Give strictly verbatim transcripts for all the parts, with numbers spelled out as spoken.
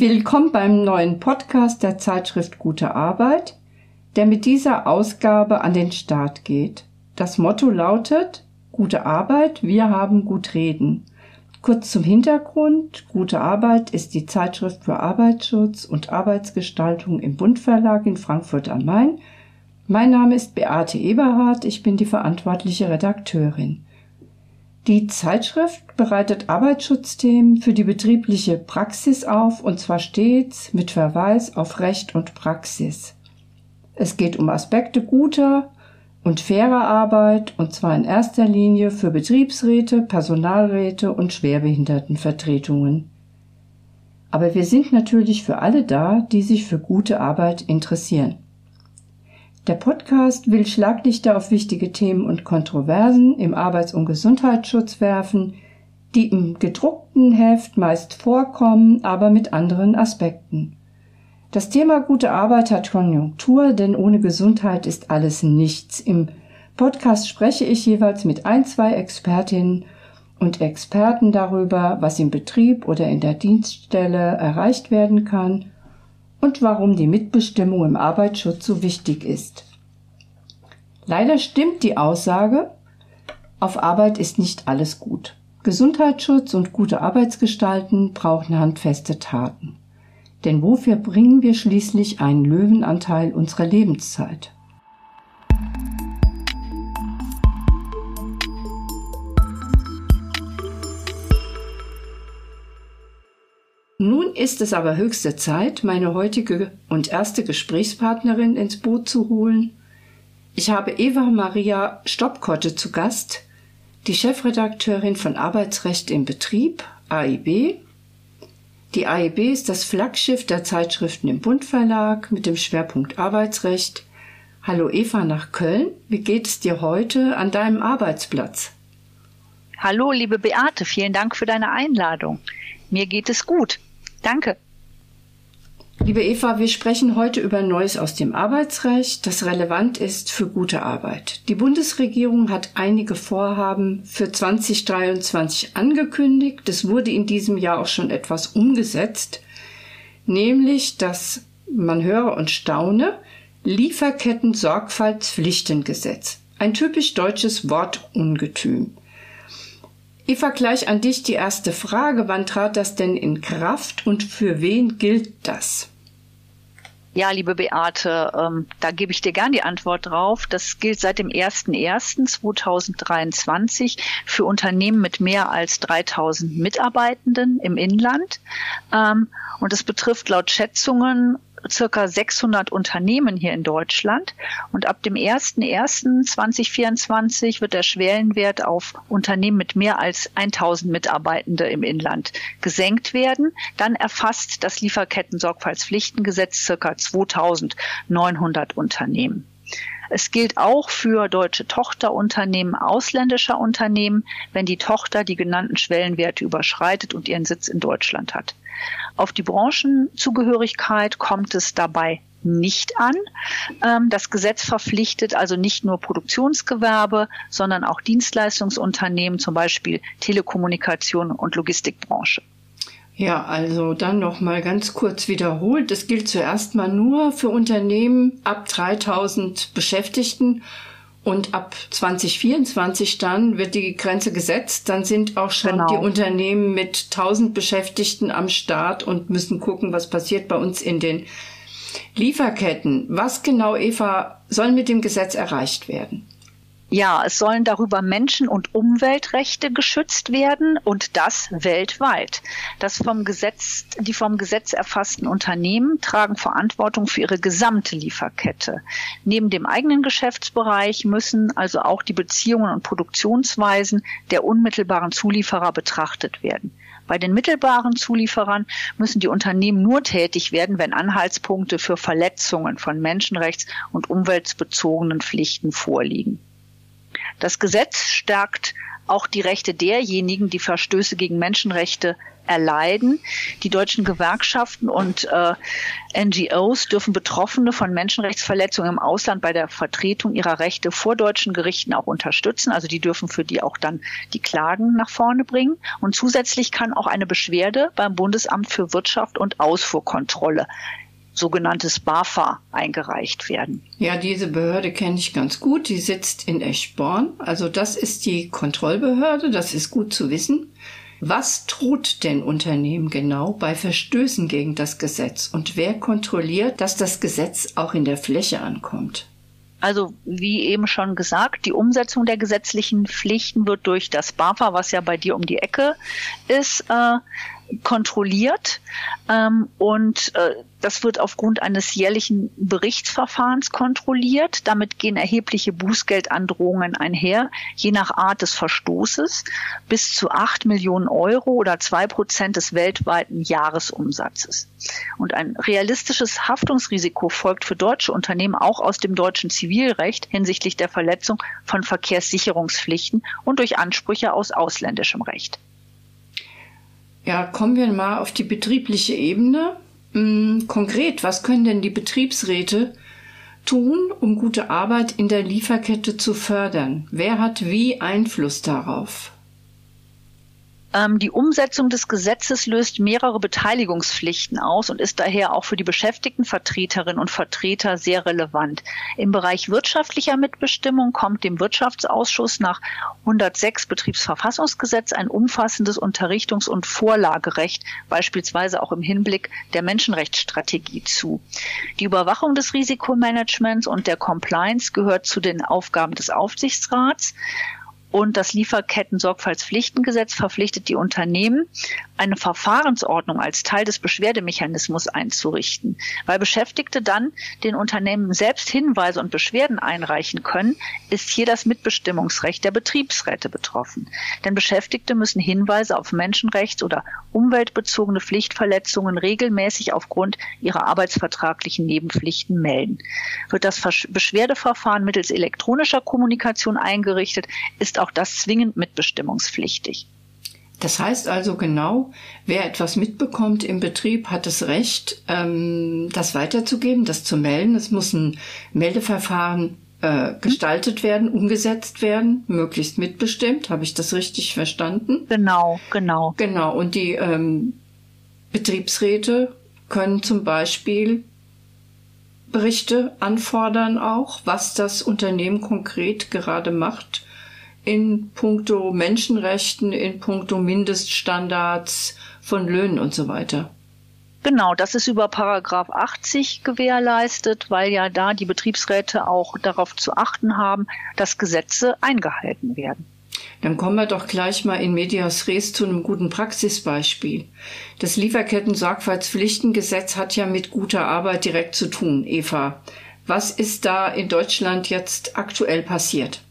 Willkommen beim neuen Podcast der Zeitschrift Gute Arbeit, der mit dieser Ausgabe an den Start geht. Das Motto lautet: Gute Arbeit, wir haben gut reden. Kurz zum Hintergrund: Gute Arbeit ist die Zeitschrift für Arbeitsschutz und Arbeitsgestaltung im Bund Verlag in Frankfurt am Main. Mein Name ist Beate Eberhardt, ich bin die verantwortliche Redakteurin. Die Zeitschrift bereitet Arbeitsschutzthemen für die betriebliche Praxis auf, und zwar stets mit Verweis auf Recht und Praxis. Es geht um Aspekte guter und fairer Arbeit, und zwar in erster Linie für Betriebsräte, Personalräte und Schwerbehindertenvertretungen. Aber wir sind natürlich für alle da, die sich für gute Arbeit interessieren. Der Podcast will Schlaglichter auf wichtige Themen und Kontroversen im Arbeits- und Gesundheitsschutz werfen, die im gedruckten Heft meist vorkommen, aber mit anderen Aspekten. Das Thema gute Arbeit hat Konjunktur, denn ohne Gesundheit ist alles nichts. Im Podcast spreche ich jeweils mit ein, zwei Expertinnen und Experten darüber, was im Betrieb oder in der Dienststelle erreicht werden kann und warum die Mitbestimmung im Arbeitsschutz so wichtig ist. Leider stimmt die Aussage, auf Arbeit ist nicht alles gut. Gesundheitsschutz und gute Arbeitsgestalten brauchen handfeste Taten. Denn wofür bringen wir schließlich einen Löwenanteil unserer Lebenszeit? Nun ist es aber höchste Zeit, meine heutige und erste Gesprächspartnerin ins Boot zu holen. Ich habe Eva Maria Stoppkotte zu Gast, die Chefredakteurin von Arbeitsrecht im Betrieb, A I B. Die A I B ist das Flaggschiff der Zeitschriften im Bund Verlag mit dem Schwerpunkt Arbeitsrecht. Hallo Eva nach Köln, wie geht es dir heute an deinem Arbeitsplatz? Hallo liebe Beate, vielen Dank für deine Einladung. Mir geht es gut. Danke. Liebe Eva, wir sprechen heute über Neues aus dem Arbeitsrecht, das relevant ist für gute Arbeit. Die Bundesregierung hat einige Vorhaben für zwanzig dreiundzwanzig angekündigt. Es wurde in diesem Jahr auch schon etwas umgesetzt, nämlich das, man höre und staune, Lieferketten-Sorgfaltspflichtengesetz. Ein typisch deutsches Wortungetüm. Eva, gleich an dich die erste Frage. Wann trat das denn in Kraft und für wen gilt das? Ja, liebe Beate, ähm, da gebe ich dir gern die Antwort drauf. Das gilt seit dem ersten ersten zweitausenddreiundzwanzig für Unternehmen mit mehr als dreitausend Mitarbeitenden im Inland. Ähm, und es betrifft laut Schätzungen circa sechshundert Unternehmen hier in Deutschland, und ab dem ersten ersten zweitausendvierundzwanzig wird der Schwellenwert auf Unternehmen mit mehr als tausend Mitarbeitende im Inland gesenkt werden. Dann erfasst das Lieferketten-Sorgfaltspflichtengesetz circa zweitausendneunhundert Unternehmen. Es gilt auch für deutsche Tochterunternehmen ausländischer Unternehmen, wenn die Tochter die genannten Schwellenwerte überschreitet und ihren Sitz in Deutschland hat. Auf die Branchenzugehörigkeit kommt es dabei nicht an. Das Gesetz verpflichtet also nicht nur Produktionsgewerbe, sondern auch Dienstleistungsunternehmen, zum Beispiel Telekommunikation und Logistikbranche. Ja, also dann noch mal ganz kurz wiederholt. Es gilt zuerst mal nur für Unternehmen ab dreitausend Beschäftigten, und ab zwanzig vierundzwanzig dann wird die Grenze gesetzt. Dann sind auch schon genau. die Unternehmen mit tausend Beschäftigten am Start und müssen gucken, was passiert bei uns in den Lieferketten. Was genau, Eva, soll mit dem Gesetz erreicht werden? Ja, es sollen darüber Menschen- und Umweltrechte geschützt werden, und das weltweit. Das vom Gesetz, die vom Gesetz erfassten Unternehmen tragen Verantwortung für ihre gesamte Lieferkette. Neben dem eigenen Geschäftsbereich müssen also auch die Beziehungen und Produktionsweisen der unmittelbaren Zulieferer betrachtet werden. Bei den mittelbaren Zulieferern müssen die Unternehmen nur tätig werden, wenn Anhaltspunkte für Verletzungen von menschenrechts- und umweltbezogenen Pflichten vorliegen. Das Gesetz stärkt auch die Rechte derjenigen, die Verstöße gegen Menschenrechte erleiden. Die deutschen Gewerkschaften und äh, N G Os dürfen Betroffene von Menschenrechtsverletzungen im Ausland bei der Vertretung ihrer Rechte vor deutschen Gerichten auch unterstützen. Also die dürfen für die auch dann die Klagen nach vorne bringen. Und zusätzlich kann auch eine Beschwerde beim Bundesamt für Wirtschaft und Ausfuhrkontrolle, sogenanntes BAFA, eingereicht werden. Ja, diese Behörde kenne ich ganz gut. Die sitzt in Eschborn. Also das ist die Kontrollbehörde. Das ist gut zu wissen. Was droht denn Unternehmen genau bei Verstößen gegen das Gesetz? Und wer kontrolliert, dass das Gesetz auch in der Fläche ankommt? Also wie eben schon gesagt, die Umsetzung der gesetzlichen Pflichten wird durch das BAFA, was ja bei dir um die Ecke ist, äh, kontrolliert. Ähm, und äh, das wird aufgrund eines jährlichen Berichtsverfahrens kontrolliert. Damit gehen erhebliche Bußgeldandrohungen einher, je nach Art des Verstoßes, bis zu acht Millionen Euro oder zwei Prozent des weltweiten Jahresumsatzes. Und ein realistisches Haftungsrisiko folgt für deutsche Unternehmen auch aus dem deutschen Zivilrecht hinsichtlich der Verletzung von Verkehrssicherungspflichten und durch Ansprüche aus ausländischem Recht. Ja, kommen wir mal auf die betriebliche Ebene. Hm, konkret, was können denn die Betriebsräte tun, um gute Arbeit in der Lieferkette zu fördern? Wer hat wie Einfluss darauf? Ähm, die Umsetzung des Gesetzes löst mehrere Beteiligungspflichten aus und ist daher auch für die beschäftigten Vertreterinnen und Vertreter sehr relevant. Im Bereich wirtschaftlicher Mitbestimmung kommt dem Wirtschaftsausschuss nach hundertsechs Betriebsverfassungsgesetz ein umfassendes Unterrichtungs- und Vorlagerecht, beispielsweise auch im Hinblick der Menschenrechtsstrategie zu. Die Überwachung des Risikomanagements und der Compliance gehört zu den Aufgaben des Aufsichtsrats. Und das Lieferketten-Sorgfaltspflichtengesetz verpflichtet die Unternehmen, eine Verfahrensordnung als Teil des Beschwerdemechanismus einzurichten. Weil Beschäftigte dann den Unternehmen selbst Hinweise und Beschwerden einreichen können, ist hier das Mitbestimmungsrecht der Betriebsräte betroffen. Denn Beschäftigte müssen Hinweise auf menschenrechts- oder umweltbezogene Pflichtverletzungen regelmäßig aufgrund ihrer arbeitsvertraglichen Nebenpflichten melden. Wird das Beschwerdeverfahren mittels elektronischer Kommunikation eingerichtet, ist auch das zwingend mitbestimmungspflichtig. Das heißt also genau, wer etwas mitbekommt im Betrieb, hat das Recht, das weiterzugeben, das zu melden. Es muss ein Meldeverfahren äh, gestaltet werden, umgesetzt werden, möglichst mitbestimmt. Habe ich das richtig verstanden? Genau, genau. Genau, und die ähm, Betriebsräte können zum Beispiel Berichte anfordern auch, was das Unternehmen konkret gerade macht, in puncto Menschenrechten, in puncto Mindeststandards von Löhnen und so weiter. Genau, das ist über Paragraph achtzig gewährleistet, weil ja da die Betriebsräte auch darauf zu achten haben, dass Gesetze eingehalten werden. Dann kommen wir doch gleich mal in medias res zu einem guten Praxisbeispiel. Das Lieferketten-Sorgfaltspflichtengesetz hat ja mit guter Arbeit direkt zu tun, Eva. Was ist da in Deutschland jetzt aktuell passiert?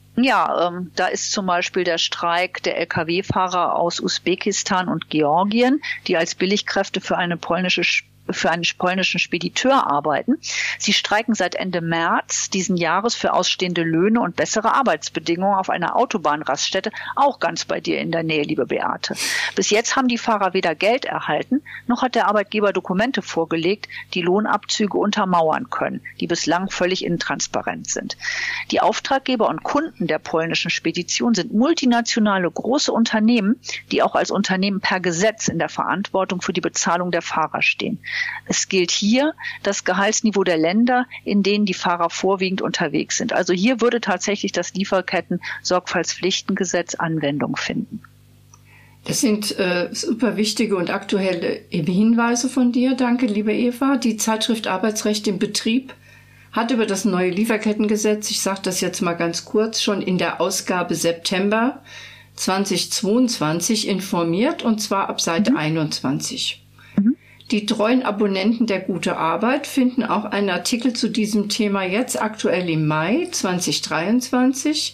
Ja, ähm, da ist zum Beispiel der Streik der L K W-Fahrer aus Usbekistan und Georgien, die als Billigkräfte für eine polnische für einen polnischen Spediteur arbeiten. Sie streiken seit Ende März diesen Jahres für ausstehende Löhne und bessere Arbeitsbedingungen auf einer Autobahnraststätte, auch ganz bei dir in der Nähe, liebe Beate. Bis jetzt haben die Fahrer weder Geld erhalten, noch hat der Arbeitgeber Dokumente vorgelegt, die Lohnabzüge untermauern können, die bislang völlig intransparent sind. Die Auftraggeber und Kunden der polnischen Spedition sind multinationale große Unternehmen, die auch als Unternehmen per Gesetz in der Verantwortung für die Bezahlung der Fahrer stehen. Es gilt hier das Gehaltsniveau der Länder, in denen die Fahrer vorwiegend unterwegs sind. Also hier würde tatsächlich das Lieferketten-Sorgfaltspflichtengesetz Anwendung finden. Das sind äh, super wichtige und aktuelle Hinweise von dir. Danke, liebe Eva. Die Zeitschrift Arbeitsrecht im Betrieb hat über das neue Lieferkettengesetz, ich sage das jetzt mal ganz kurz, schon in der Ausgabe September zweitausendzweiundzwanzig informiert, und zwar ab Seite mhm. einundzwanzig. Die treuen Abonnenten der Gute Arbeit finden auch einen Artikel zu diesem Thema jetzt aktuell im Mai zweitausenddreiundzwanzig.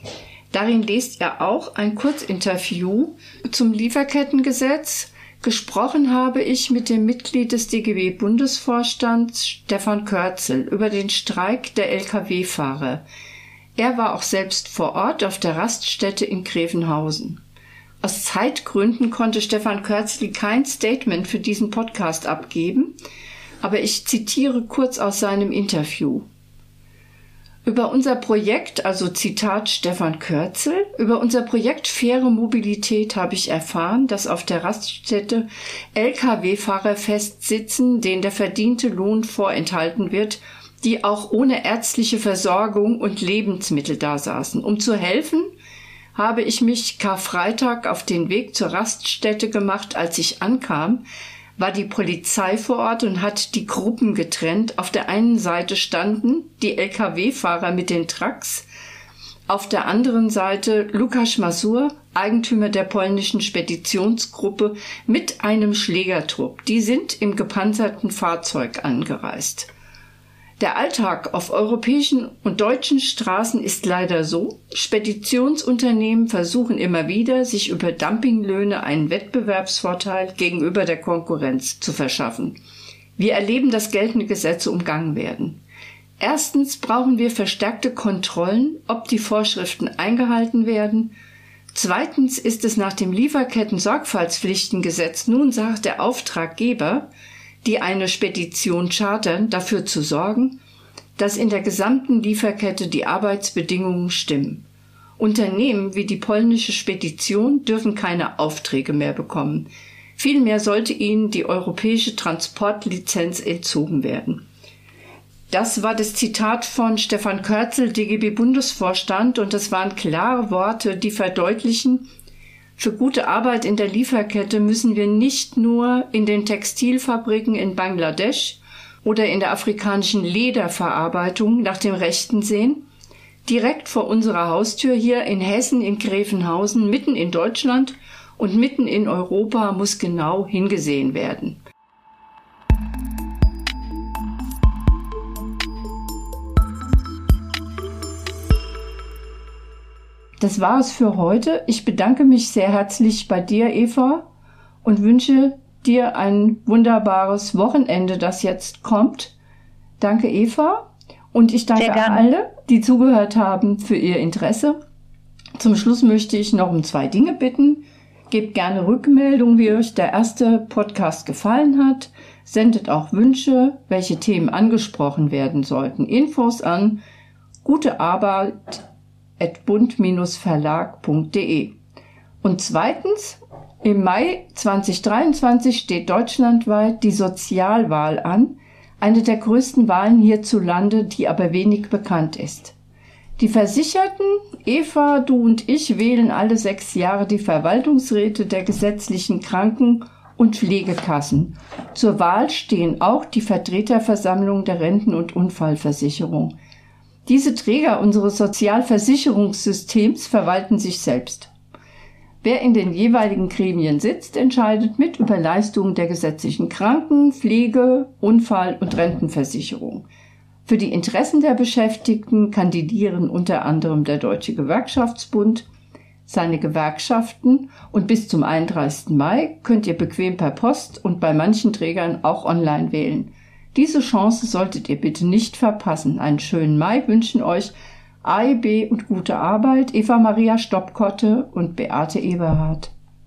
Darin lest ihr auch ein Kurzinterview zum Lieferkettengesetz. Gesprochen habe ich mit dem Mitglied des D G B-Bundesvorstands Stefan Körzel über den Streik der L K W-Fahrer. Er war auch selbst vor Ort auf der Raststätte in Grevenhausen. Aus Zeitgründen konnte Stefan Körzel kein Statement für diesen Podcast abgeben, aber ich zitiere kurz aus seinem Interview. Über unser Projekt, also Zitat Stefan Körzel, über unser Projekt Faire Mobilität habe ich erfahren, dass auf der Raststätte L K W-Fahrer festsitzen, denen der verdiente Lohn vorenthalten wird, die auch ohne ärztliche Versorgung und Lebensmittel dasaßen. Um zu helfen, habe ich mich Karfreitag auf den Weg zur Raststätte gemacht. Als ich ankam, war die Polizei vor Ort und hat die Gruppen getrennt. Auf der einen Seite standen die L K W-Fahrer mit den Trucks, auf der anderen Seite Lukasz Masur, Eigentümer der polnischen Speditionsgruppe, mit einem Schlägertrupp. Die sind im gepanzerten Fahrzeug angereist. Der Alltag auf europäischen und deutschen Straßen ist leider so: Speditionsunternehmen versuchen immer wieder, sich über Dumpinglöhne einen Wettbewerbsvorteil gegenüber der Konkurrenz zu verschaffen. Wir erleben, dass geltende Gesetze umgangen werden. Erstens brauchen wir verstärkte Kontrollen, ob die Vorschriften eingehalten werden. Zweitens ist es nach dem Lieferketten-Sorgfaltspflichtengesetz nun Sache der Auftraggeber, die eine Spedition chartern, dafür zu sorgen, dass in der gesamten Lieferkette die Arbeitsbedingungen stimmen. Unternehmen wie die polnische Spedition dürfen keine Aufträge mehr bekommen. Vielmehr sollte ihnen die europäische Transportlizenz entzogen werden. Das war das Zitat von Stefan Körzel, D G B-Bundesvorstand, und das waren klare Worte, die verdeutlichen: Für gute Arbeit in der Lieferkette müssen wir nicht nur in den Textilfabriken in Bangladesch oder in der afrikanischen Lederverarbeitung nach dem Rechten sehen. Direkt vor unserer Haustür hier in Hessen, in Grevenhausen, mitten in Deutschland und mitten in Europa muss genau hingesehen werden. Das war es für heute. Ich bedanke mich sehr herzlich bei dir, Eva, und wünsche dir ein wunderbares Wochenende, das jetzt kommt. Danke, Eva. Und ich danke alle, die zugehört haben, für ihr Interesse. Zum Schluss möchte ich noch um zwei Dinge bitten. Gebt gerne Rückmeldung, wie euch der erste Podcast gefallen hat. Sendet auch Wünsche, welche Themen angesprochen werden sollten. Infos an gutearbeit at bund verlag punkt de. Und zweitens, im Mai zweitausenddreiundzwanzig steht deutschlandweit die Sozialwahl an, eine der größten Wahlen hierzulande, die aber wenig bekannt ist. Die Versicherten, Eva, du und ich, wählen alle sechs Jahre die Verwaltungsräte der gesetzlichen Kranken- und Pflegekassen. Zur Wahl stehen auch die Vertreterversammlung der Renten- und Unfallversicherung. Diese Träger unseres Sozialversicherungssystems verwalten sich selbst. Wer in den jeweiligen Gremien sitzt, entscheidet mit über Leistungen der gesetzlichen Kranken-, Pflege-, Unfall- und Rentenversicherung. Für die Interessen der Beschäftigten kandidieren unter anderem der Deutsche Gewerkschaftsbund, seine Gewerkschaften, und bis zum einunddreißigsten Mai könnt ihr bequem per Post und bei manchen Trägern auch online wählen. Diese Chance solltet ihr bitte nicht verpassen. Einen schönen Mai wünschen euch A E B und Gute Arbeit, Eva Maria Stoppkotte und Beate Eberhardt.